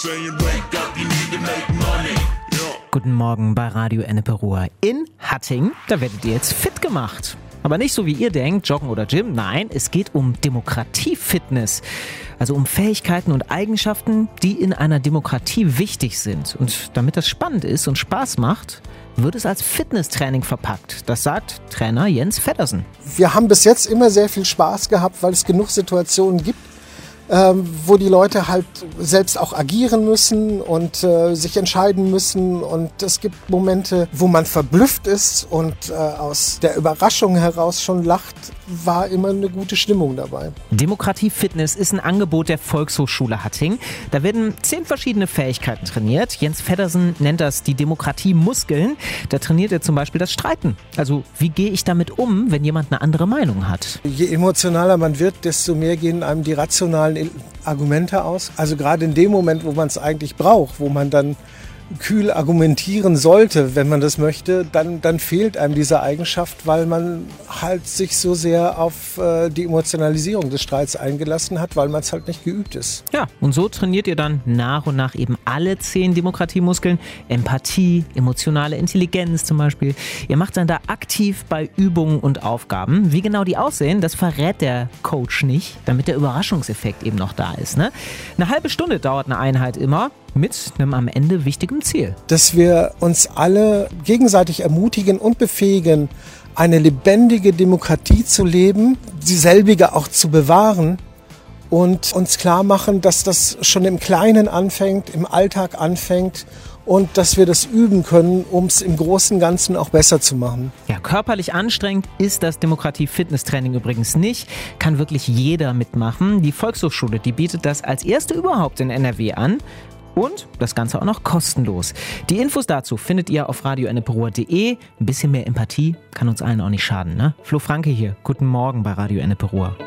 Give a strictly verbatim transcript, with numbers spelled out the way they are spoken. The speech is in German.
Guten Morgen bei Radio Ennepe-Ruhr. In Hattingen, da werdet ihr jetzt fit gemacht. Aber nicht so wie ihr denkt, Joggen oder Gym. Nein, es geht um Demokratiefitness. Also um Fähigkeiten und Eigenschaften, die in einer Demokratie wichtig sind. Und damit das spannend ist und Spaß macht, wird es als Fitnesstraining verpackt. Das sagt Trainer Jens Feddersen. Wir haben bis jetzt immer sehr viel Spaß gehabt, weil es genug Situationen gibt, Ähm, wo die Leute halt selbst auch agieren müssen und äh, sich entscheiden müssen. Und es gibt Momente, wo man verblüfft ist und äh, aus der Überraschung heraus schon lacht, war immer eine gute Stimmung dabei. Demokratiefitness ist ein Angebot der Volkshochschule Hattingen. Da werden zehn verschiedene Fähigkeiten trainiert. Jens Feddersen nennt das die Demokratiemuskeln. Da trainiert er zum Beispiel das Streiten. Also wie gehe ich damit um, wenn jemand eine andere Meinung hat? Je emotionaler man wird, desto mehr gehen einem die rationalen Argumente aus. Also gerade in dem Moment, wo man es eigentlich braucht, wo man dann kühl argumentieren sollte, wenn man das möchte, dann, dann fehlt einem diese Eigenschaft, weil man halt sich so sehr auf äh, die Emotionalisierung des Streits eingelassen hat, weil man es halt nicht geübt ist. Ja, und so trainiert ihr dann nach und nach eben alle zehn Demokratiemuskeln. Empathie, emotionale Intelligenz zum Beispiel. Ihr macht dann da aktiv bei Übungen und Aufgaben. Wie genau die aussehen, das verrät der Coach nicht, damit der Überraschungseffekt eben noch da ist. Ne? Eine halbe Stunde dauert eine Einheit immer. Mit einem am Ende wichtigen Ziel. Dass wir uns alle gegenseitig ermutigen und befähigen, eine lebendige Demokratie zu leben, dieselbige auch zu bewahren und uns klar machen, dass das schon im Kleinen anfängt, im Alltag anfängt und dass wir das üben können, um es im Großen und Ganzen auch besser zu machen. Ja, körperlich anstrengend ist das Demokratie-Fitness-Training übrigens nicht. Kann wirklich jeder mitmachen. Die Volkshochschule, die bietet das als erste überhaupt in N R W an. Und das Ganze auch noch kostenlos. Die Infos dazu findet ihr auf radio ennepe ruhr punkt de. Ein bisschen mehr Empathie kann uns allen auch nicht schaden, ne? Flo Franke hier. Guten Morgen bei Radio Ennepe-Ruhr.